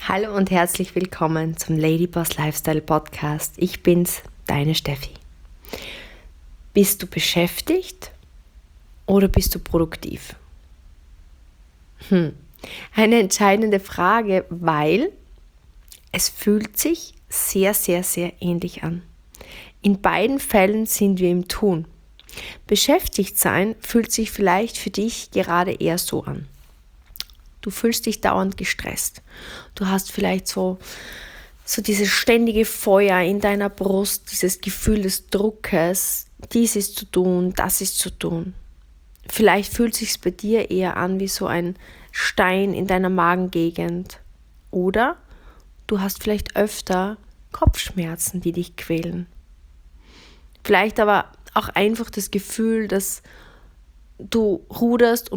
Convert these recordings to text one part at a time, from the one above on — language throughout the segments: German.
Hallo und herzlich willkommen zum Ladyboss Lifestyle Podcast. Ich bin's, deine Steffi. Bist du beschäftigt oder bist du produktiv? Eine entscheidende Frage, weil es fühlt sich sehr, sehr, sehr ähnlich an. In beiden Fällen sind wir im Tun. Beschäftigt sein fühlt sich vielleicht für dich gerade eher so an. Du fühlst dich dauernd gestresst. Du hast vielleicht so dieses ständige Feuer in deiner Brust, dieses Gefühl des Druckes, dies ist zu tun, das ist zu tun. Vielleicht fühlt es sich bei dir eher an wie so ein Stein in deiner Magengegend. Oder du hast vielleicht öfter Kopfschmerzen, die dich quälen. Vielleicht aber auch einfach das Gefühl, dass du ruderst,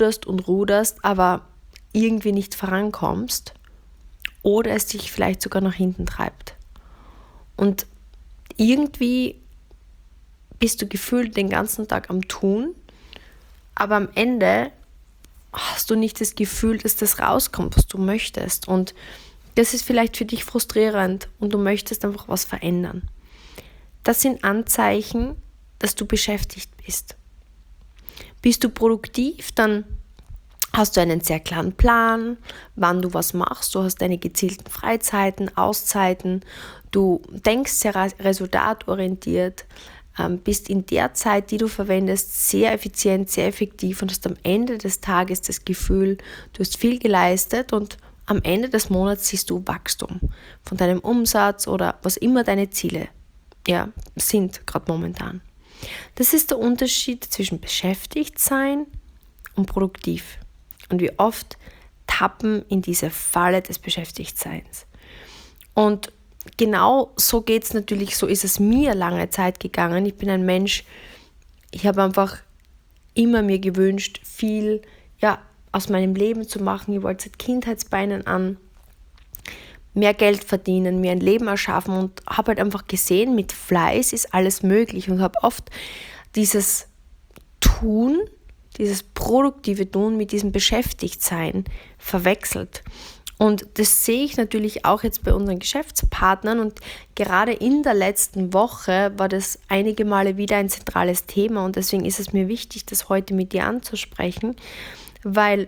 aber irgendwie nicht vorankommst oder es dich vielleicht sogar nach hinten treibt. Und irgendwie bist du gefühlt den ganzen Tag am Tun, aber am Ende hast du nicht das Gefühl, dass das rauskommt, was du möchtest. Und das ist vielleicht für dich frustrierend und du möchtest einfach was verändern. Das sind Anzeichen, dass du beschäftigt bist. Bist du produktiv, dann hast du einen sehr klaren Plan, wann du was machst. Du hast deine gezielten Freizeiten, Auszeiten. Du denkst sehr resultatorientiert, bist in der Zeit, die du verwendest, sehr effizient, sehr effektiv und hast am Ende des Tages das Gefühl, du hast viel geleistet und am Ende des Monats siehst du Wachstum von deinem Umsatz oder was immer deine Ziele sind gerade momentan. Das ist der Unterschied zwischen beschäftigt sein und produktiv. Und wie oft tappen in diese Falle des Beschäftigtseins. Und genau so geht es natürlich, so ist es mir lange Zeit gegangen. Ich bin ein Mensch, ich habe einfach immer mir gewünscht, viel aus meinem Leben zu machen. Ich wollte seit Kindheitsbeinen an mehr Geld verdienen, mir ein Leben erschaffen und habe halt einfach gesehen, mit Fleiß ist alles möglich und habe oft dieses Tun, dieses produktive Tun mit diesem Beschäftigtsein verwechselt. Und das sehe ich natürlich auch jetzt bei unseren Geschäftspartnern und gerade in der letzten Woche war das einige Male wieder ein zentrales Thema und deswegen ist es mir wichtig, das heute mit dir anzusprechen, weil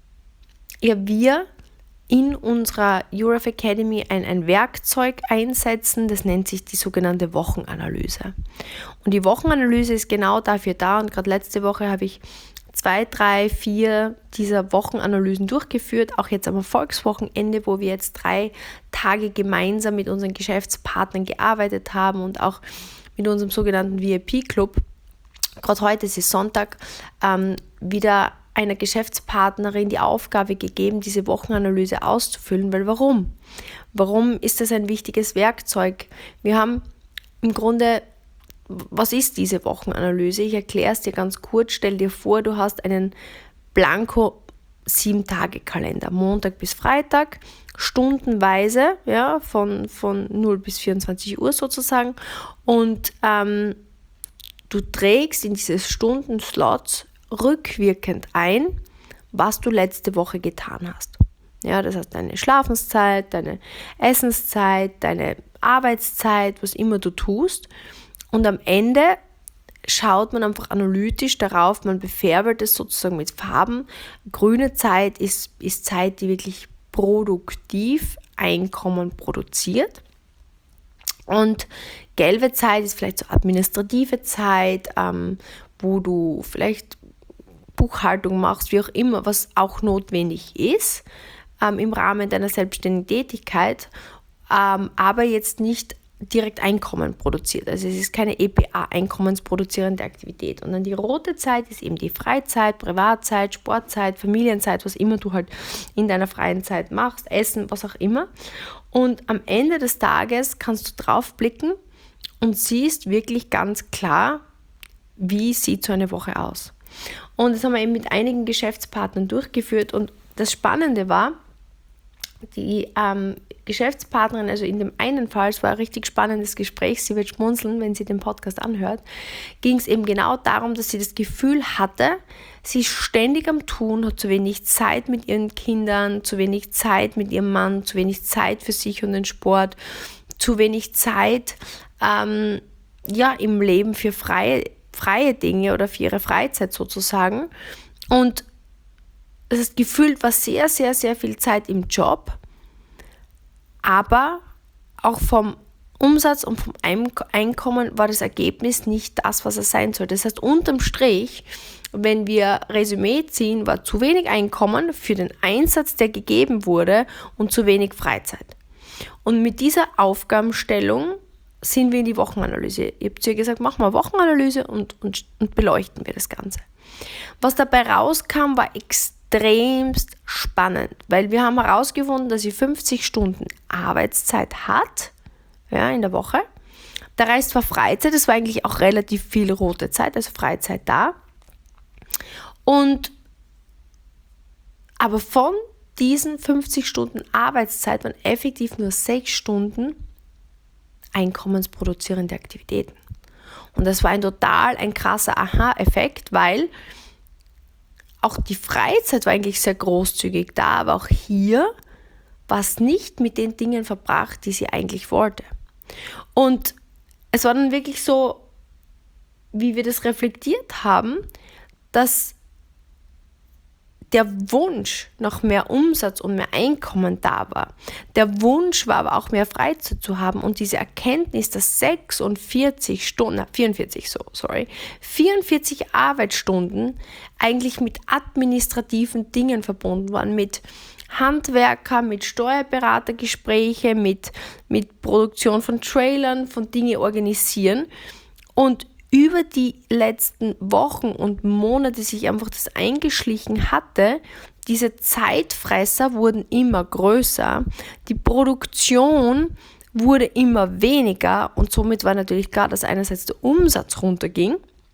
wir in unserer URF Academy ein Werkzeug einsetzen, das nennt sich die sogenannte Wochenanalyse. Und die Wochenanalyse ist genau dafür da und gerade letzte Woche habe ich 2, 3, 4 dieser Wochenanalysen durchgeführt, auch jetzt am Erfolgswochenende, wo wir jetzt 3 Tage gemeinsam mit unseren Geschäftspartnern gearbeitet haben und auch mit unserem sogenannten VIP-Club. Gerade heute, es ist Sonntag, wieder einer Geschäftspartnerin die Aufgabe gegeben, diese Wochenanalyse auszufüllen, weil warum? Warum ist das ein wichtiges Werkzeug? Wir haben im Grunde, was ist diese Wochenanalyse? Ich erkläre es dir ganz kurz. Stell dir vor, du hast einen Blanko 7-Tage-Kalender, Montag bis Freitag, stundenweise, von 0 bis 24 Uhr sozusagen und du trägst in diese Stundenslots rückwirkend ein, was du letzte Woche getan hast. Ja, das heißt deine Schlafenszeit, deine Essenszeit, deine Arbeitszeit, was immer du tust. Und am Ende schaut man einfach analytisch darauf, man befärbelt es sozusagen mit Farben. Grüne Zeit ist Zeit, die wirklich produktiv Einkommen produziert. Und gelbe Zeit ist vielleicht so administrative Zeit, wo du vielleicht Buchhaltung machst, wie auch immer, was auch notwendig ist im Rahmen deiner selbstständigen Tätigkeit, aber jetzt nicht direkt Einkommen produziert. Also es ist keine EPA, einkommensproduzierende Aktivität. Und dann die rote Zeit ist eben die Freizeit, Privatzeit, Sportzeit, Familienzeit, was immer du halt in deiner freien Zeit machst, Essen, was auch immer. Und am Ende des Tages kannst du drauf blicken und siehst wirklich ganz klar, wie sieht so eine Woche aus. Und das haben wir eben mit einigen Geschäftspartnern durchgeführt und das Spannende war, die Geschäftspartnerin, also in dem einen Fall, es war ein richtig spannendes Gespräch, sie wird schmunzeln, wenn sie den Podcast anhört, ging es eben genau darum, dass sie das Gefühl hatte, sie ist ständig am Tun, hat zu wenig Zeit mit ihren Kindern, zu wenig Zeit mit ihrem Mann, zu wenig Zeit für sich und den Sport, zu wenig Zeit im Leben für freie Dinge oder für ihre Freizeit sozusagen. Und das gefühlt war sehr, sehr, sehr viel Zeit im Job, aber auch vom Umsatz und vom Einkommen war das Ergebnis nicht das, was es sein soll. Das heißt, unterm Strich, wenn wir Resümee ziehen, war zu wenig Einkommen für den Einsatz, der gegeben wurde, und zu wenig Freizeit. Und mit dieser Aufgabenstellung sind wir in die Wochenanalyse. Ich habe zu ihr gesagt, machen wir eine Wochenanalyse und beleuchten wir das Ganze. Was dabei rauskam, war extremst spannend, weil wir haben herausgefunden, dass sie 50 Stunden Arbeitszeit hat, in der Woche. Der Rest war Freizeit, es war eigentlich auch relativ viel rote Zeit, also Freizeit da. Aber von diesen 50 Stunden Arbeitszeit waren effektiv nur 6 Stunden einkommensproduzierende Aktivitäten. Und das war ein krasser Aha-Effekt, weil auch die Freizeit war eigentlich sehr großzügig da, aber auch hier war es nicht mit den Dingen verbracht, die sie eigentlich wollte. Und es war dann wirklich so, wie wir das reflektiert haben, dass der Wunsch nach mehr Umsatz und mehr Einkommen da war. Der Wunsch war aber auch mehr Freizeit zu haben und diese Erkenntnis, dass 44 Arbeitsstunden eigentlich mit administrativen Dingen verbunden waren, mit Handwerker, mit Steuerberatergespräche, mit Produktion von Trailern, von Dinge organisieren, und über die letzten Wochen und Monate sich einfach das eingeschlichen hatte, diese Zeitfresser wurden immer größer, die Produktion wurde immer weniger und somit war natürlich klar, dass einerseits der Umsatz runterging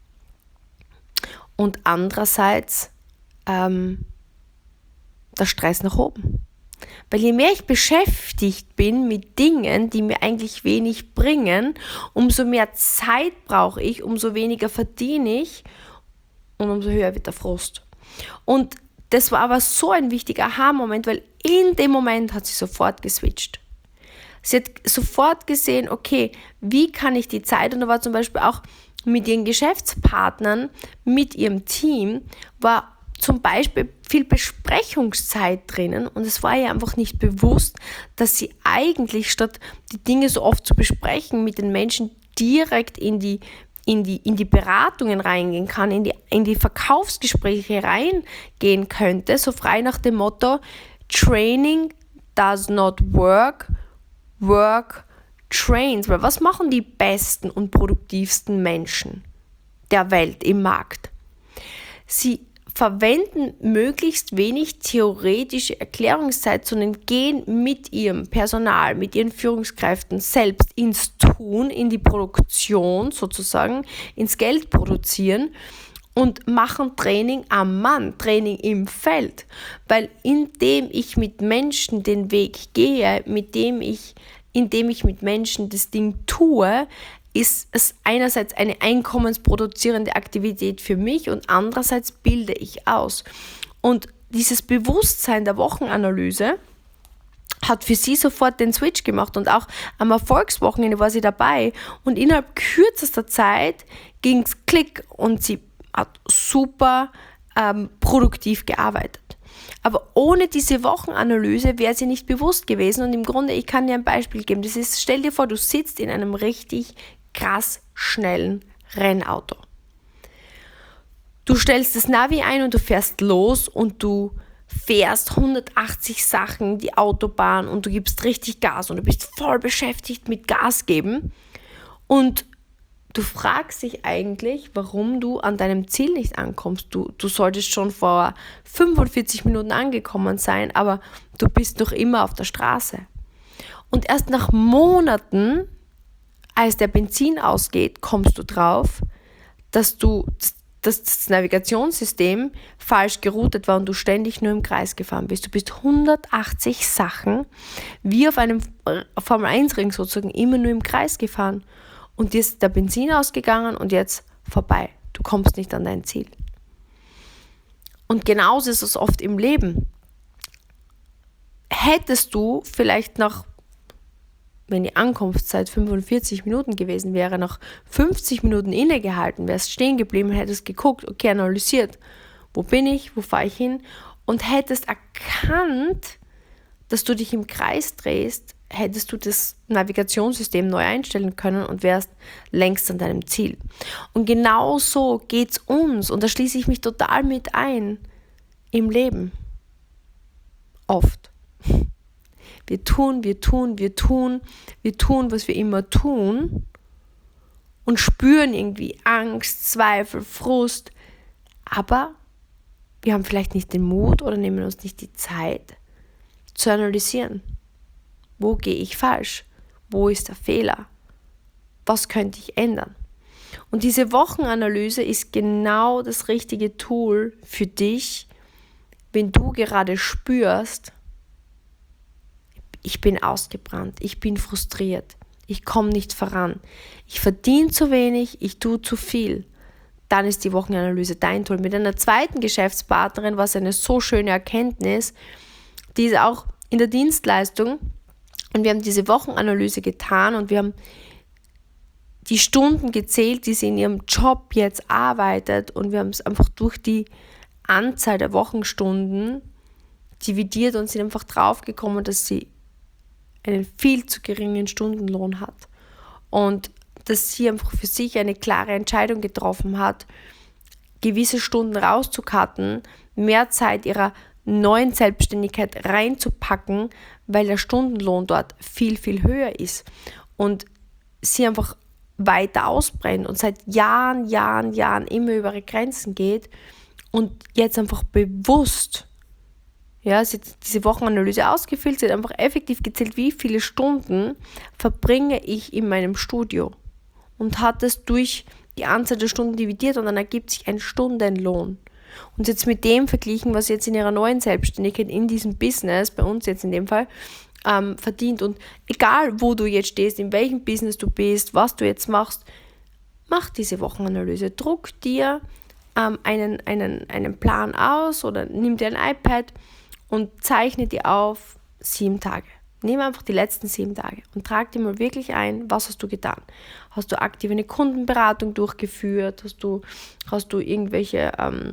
und andererseits der Stress nach oben. Weil je mehr ich beschäftigt bin mit Dingen, die mir eigentlich wenig bringen, umso mehr Zeit brauche ich, umso weniger verdiene ich und umso höher wird der Frust. Und das war aber so ein wichtiger Aha-Moment, weil in dem Moment hat sie sofort geswitcht. Sie hat sofort gesehen, okay, wie kann ich die Zeit, und da war zum Beispiel auch mit ihren Geschäftspartnern, mit ihrem Team, war zum Beispiel viel Besprechungszeit drinnen, und es war ihr einfach nicht bewusst, dass sie eigentlich, statt die Dinge so oft zu besprechen, mit den Menschen direkt in die Beratungen reingehen kann, in die Verkaufsgespräche reingehen könnte, so frei nach dem Motto: Training does not work, work trains. Weil was machen die besten und produktivsten Menschen der Welt im Markt? Sie verwenden möglichst wenig theoretische Erklärungszeit, sondern gehen mit ihrem Personal, mit ihren Führungskräften selbst ins Tun, in die Produktion sozusagen, ins Geld produzieren und machen Training am Mann, Training im Feld. Weil indem ich mit Menschen den Weg gehe, indem ich mit Menschen das Ding tue, ist es einerseits eine einkommensproduzierende Aktivität für mich und andererseits bilde ich aus. Und dieses Bewusstsein der Wochenanalyse hat für sie sofort den Switch gemacht, und auch am Erfolgswochenende war sie dabei und innerhalb kürzester Zeit ging es klick und sie hat super produktiv gearbeitet. Aber ohne diese Wochenanalyse wäre sie nicht bewusst gewesen, und im Grunde, ich kann dir ein Beispiel geben, das ist: Stell dir vor, du sitzt in einem richtig krass schnellen Rennauto. Du stellst das Navi ein und du fährst los und du fährst 180 Sachen die Autobahn und du gibst richtig Gas und du bist voll beschäftigt mit Gas geben, und du fragst dich eigentlich, warum du an deinem Ziel nicht ankommst. Du solltest schon vor 45 Minuten angekommen sein, aber du bist noch immer auf der Straße. Und erst nach Monaten, als der Benzin ausgeht, kommst du drauf, dass das Navigationssystem falsch geroutet war und du ständig nur im Kreis gefahren bist. Du bist 180 Sachen wie auf einem Formel-1-Ring sozusagen immer nur im Kreis gefahren. Und dir ist der Benzin ausgegangen und jetzt vorbei. Du kommst nicht an dein Ziel. Und genauso ist es oft im Leben. Hättest du vielleicht wenn die Ankunftszeit 45 Minuten gewesen wäre, nach 50 Minuten innegehalten, wärst stehen geblieben, hättest geguckt, okay, analysiert, wo bin ich, wo fahre ich hin und hättest erkannt, dass du dich im Kreis drehst, hättest du das Navigationssystem neu einstellen können und wärst längst an deinem Ziel. Und genau so geht es uns, und da schließe ich mich total mit ein, im Leben. Oft. Wir tun, was wir immer tun und spüren irgendwie Angst, Zweifel, Frust, aber wir haben vielleicht nicht den Mut oder nehmen uns nicht die Zeit zu analysieren. Wo gehe ich falsch? Wo ist der Fehler? Was könnte ich ändern? Und diese Wochenanalyse ist genau das richtige Tool für dich, wenn du gerade spürst, ich bin ausgebrannt, ich bin frustriert, ich komme nicht voran, ich verdiene zu wenig, ich tue zu viel. Dann ist die Wochenanalyse dein Tool. Mit einer zweiten Geschäftspartnerin war es eine so schöne Erkenntnis, die ist auch in der Dienstleistung, und wir haben diese Wochenanalyse getan und wir haben die Stunden gezählt, die sie in ihrem Job jetzt arbeitet, und wir haben es einfach durch die Anzahl der Wochenstunden dividiert und sind einfach draufgekommen, dass sie einen viel zu geringen Stundenlohn hat und dass sie einfach für sich eine klare Entscheidung getroffen hat, gewisse Stunden rauszucutten, mehr Zeit ihrer neuen Selbstständigkeit reinzupacken, weil der Stundenlohn dort viel, viel höher ist und sie einfach weiter ausbrennt und seit Jahren immer über ihre Grenzen geht und jetzt einfach bewusst, sie hat diese Wochenanalyse ausgefüllt, sie hat einfach effektiv gezählt, wie viele Stunden verbringe ich in meinem Studio und hat das durch die Anzahl der Stunden dividiert und dann ergibt sich ein Stundenlohn. Und jetzt mit dem verglichen, was sie jetzt in ihrer neuen Selbstständigkeit in diesem Business, bei uns jetzt in dem Fall, verdient. Und egal, wo du jetzt stehst, in welchem Business du bist, was du jetzt machst, mach diese Wochenanalyse. Druck dir einen Plan aus oder nimm dir ein iPad und zeichne dir auf 7 Tage. Nimm einfach die letzten 7 Tage und trag dir mal wirklich ein, was hast du getan. Hast du aktiv eine Kundenberatung durchgeführt? Hast du irgendwelche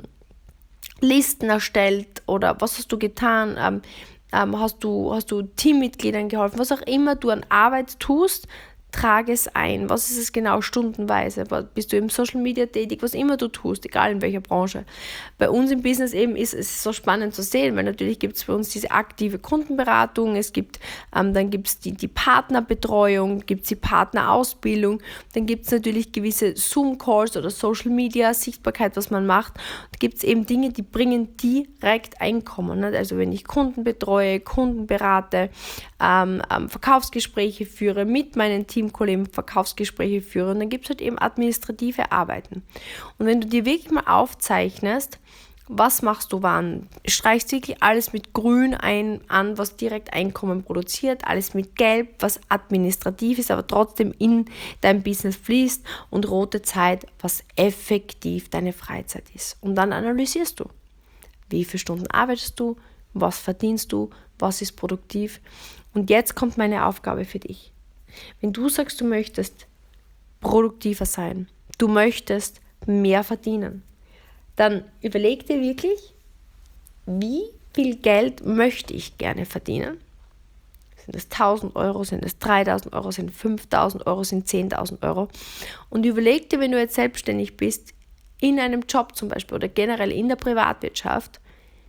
Listen erstellt oder was hast du getan? Hast du Teammitgliedern geholfen? Was auch immer du an Arbeit tust, trage es ein. Was ist es genau stundenweise? Bist du im Social Media tätig? Was immer du tust, egal in welcher Branche. Bei uns im Business eben ist es so spannend zu sehen, weil natürlich gibt es bei uns diese aktive Kundenberatung, dann gibt es die Partnerbetreuung, gibt es die Partnerausbildung, dann gibt es natürlich gewisse Zoom-Calls oder Social Media Sichtbarkeit, was man macht. Da gibt es eben Dinge, die bringen direkt Einkommen. Nicht? Also wenn ich Kunden betreue, Kunden berate, Verkaufsgespräche führe, mit meinen Teamkollegen Verkaufsgespräche führe, und dann gibt es halt eben administrative Arbeiten. Und wenn du dir wirklich mal aufzeichnest, was machst du wann, streichst wirklich alles mit Grün an, was direkt Einkommen produziert, alles mit Gelb, was administrativ ist, aber trotzdem in dein Business fließt, und rote Zeit, was effektiv deine Freizeit ist. Und dann analysierst du, wie viele Stunden arbeitest du, was verdienst du, was ist produktiv. Und jetzt kommt meine Aufgabe für dich. Wenn du sagst, du möchtest produktiver sein, du möchtest mehr verdienen, dann überleg dir wirklich, wie viel Geld möchte ich gerne verdienen? Sind es 1.000 Euro, sind es 3.000 Euro, sind es 5.000 Euro, sind es 10.000 Euro? Und überleg dir, wenn du jetzt selbstständig bist, in einem Job zum Beispiel oder generell in der Privatwirtschaft,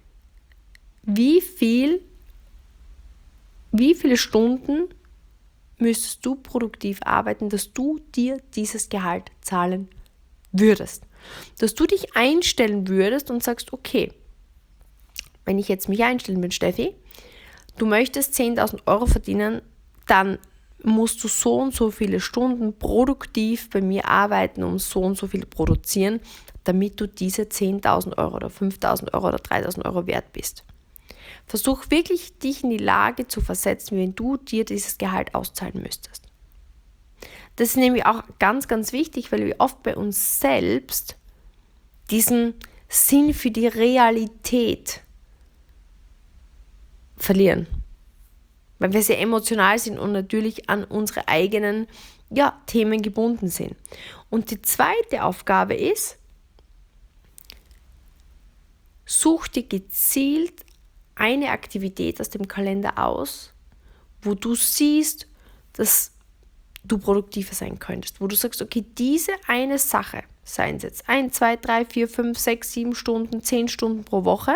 wie viele Stunden müsstest du produktiv arbeiten, dass du dir dieses Gehalt zahlen würdest. Dass du dich einstellen würdest und sagst, okay, wenn ich jetzt mich einstellen bin, Steffi, du möchtest 10.000 Euro verdienen, dann musst du so und so viele Stunden produktiv bei mir arbeiten und so viel produzieren, damit du diese 10.000 Euro oder 5.000 Euro oder 3.000 Euro wert bist. Versuch wirklich, dich in die Lage zu versetzen, wenn du dir dieses Gehalt auszahlen müsstest. Das ist nämlich auch ganz, ganz wichtig, weil wir oft bei uns selbst diesen Sinn für die Realität verlieren. Weil wir sehr emotional sind und natürlich an unsere eigenen Themen gebunden sind. Und die zweite Aufgabe ist, such dir gezielt eine Aktivität aus dem Kalender aus, wo du siehst, dass du produktiver sein könntest. Wo du sagst, okay, diese eine Sache, seien es jetzt 1, 2, 3, 4, 5, 6, 7 Stunden, 10 Stunden pro Woche,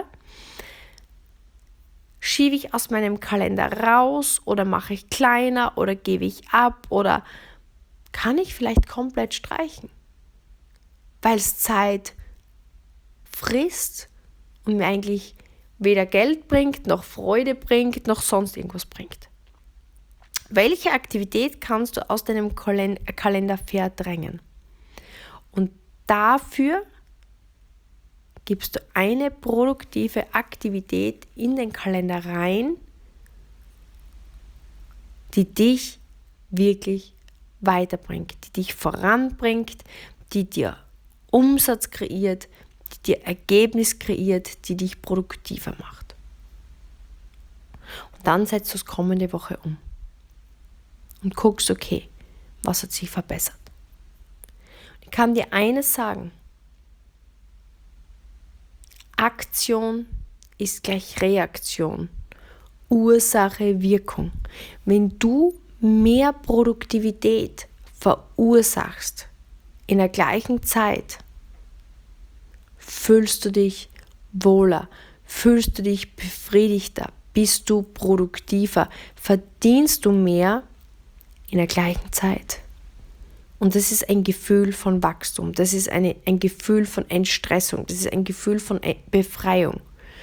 schiebe ich aus meinem Kalender raus oder mache ich kleiner oder gebe ich ab oder kann ich vielleicht komplett streichen, weil es Zeit frisst und mir eigentlich weder Geld bringt, noch Freude bringt, noch sonst irgendwas bringt. Welche Aktivität kannst du aus deinem Kalender verdrängen? Und dafür gibst du eine produktive Aktivität in den Kalender rein, die dich wirklich weiterbringt, die dich voranbringt, die dir Umsatz kreiert, die dir Ergebnis kreiert, die dich produktiver macht. Und dann setzt du es kommende Woche um und guckst, okay, was hat sich verbessert. Ich kann dir eines sagen: Aktion ist gleich Reaktion, Ursache, Wirkung. Wenn du mehr Produktivität verursachst in der gleichen Zeit, fühlst du dich wohler, fühlst du dich befriedigter, bist du produktiver, verdienst du mehr in der gleichen Zeit. Und das ist ein Gefühl von Wachstum, das ist ein Gefühl von Entstressung, das ist ein Gefühl von Befreiung.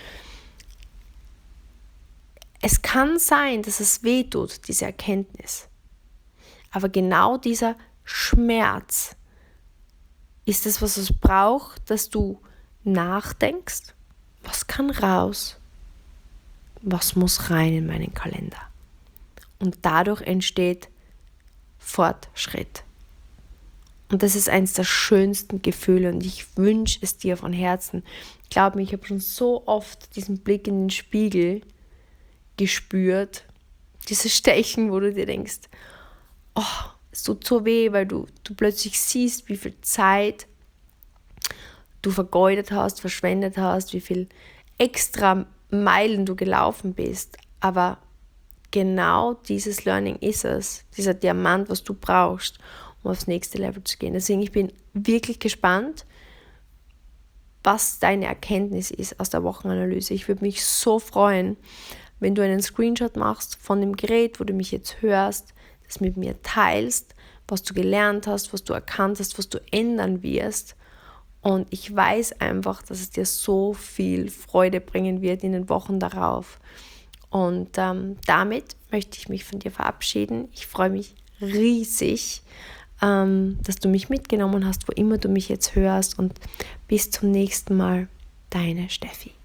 Es kann sein, dass es weh tut, diese Erkenntnis. Aber genau dieser Schmerz ist es, was es braucht, dass du nachdenkst, was kann raus, was muss rein in meinen Kalender. Und dadurch entsteht Fortschritt. Und das ist eines der schönsten Gefühle und ich wünsche es dir von Herzen. Glaub mir, ich habe schon so oft diesen Blick in den Spiegel gespürt, dieses Stechen, wo du dir denkst, oh, es tut so weh, weil du plötzlich siehst, wie viel Zeit du vergeudet hast, verschwendet hast, wie viel extra Meilen du gelaufen bist. Aber genau dieses Learning ist es, dieser Diamant, was du brauchst, um aufs nächste Level zu gehen. Deswegen, ich bin wirklich gespannt, was deine Erkenntnis ist aus der Wochenanalyse. Ich würde mich so freuen, wenn du einen Screenshot machst von dem Gerät, wo du mich jetzt hörst, das mit mir teilst, was du gelernt hast, was du erkannt hast, was du ändern wirst. Und ich weiß einfach, dass es dir so viel Freude bringen wird in den Wochen darauf. Und damit möchte ich mich von dir verabschieden. Ich freue mich riesig, dass du mich mitgenommen hast, wo immer du mich jetzt hörst. Und bis zum nächsten Mal, deine Steffi.